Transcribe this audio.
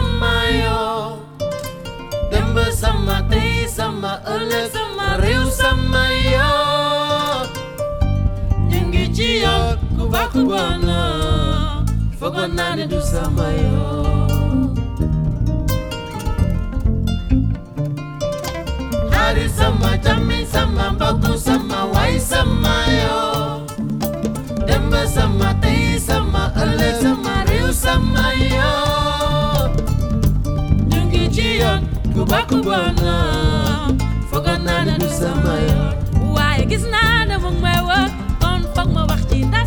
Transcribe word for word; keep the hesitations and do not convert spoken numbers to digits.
sama yo demb sama tey sama ëllëg sama réew sama yo ñu ngi ci yoon ku baax ku bon foogoon naa ne du sama yo xarit sama càmmiñ sama mbokk sama waay sama yo demb sama tey sama ëllëg sama réew sama yo ñu ngi ci yoon ku baax ku bon foogoon naa ne du sama yo waaye gis naa ne mu ngi may wër kon foog ma wax ci ndax